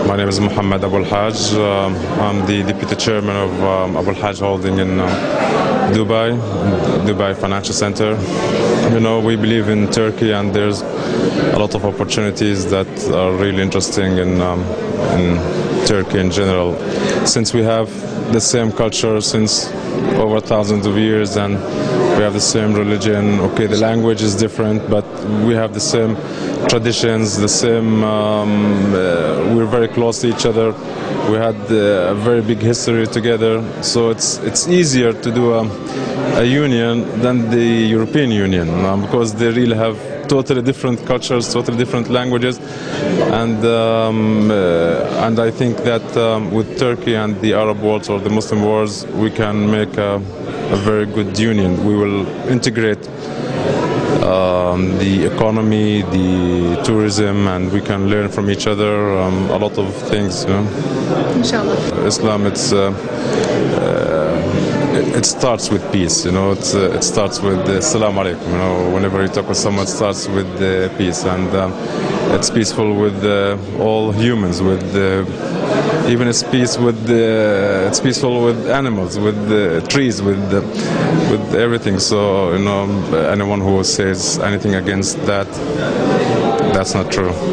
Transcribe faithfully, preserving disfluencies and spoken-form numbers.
My name is Mohammed Abul Haj. Um, I'm the deputy chairman of um, Abul Haj Holding in um, Dubai, Dubai Financial Center. You know, we believe in Turkey, and there's a lot of opportunities that are really interesting in, um, in Turkey in general. Since we have the same culture since over thousands of years, and we have the same religion. Okay, the language is different, but we have the same traditions, the same, um, uh, we're very close to each other. We had uh, a very big history together, so it's it's easier to do a, a union than the European Union, um, because they really have totally different cultures, totally different languages, and um, uh, and I think that um, with Turkey and the Arab world or the Muslim world, we can make a, a very good union. We will integrate um, the economy, the tourism, and we can learn from each other um, a lot of things. You know, Inshallah. Islam, it's. Uh, uh, It starts with peace, you know. It's, uh, it starts with uh, Assalamu alaikum. You know, whenever you talk with someone, it starts with uh, peace, and um, it's peaceful with uh, all humans. With uh, even it's peace with uh, it's peaceful with animals, with uh, trees, with uh, with everything. So you know, anyone who says anything against that, that's not true.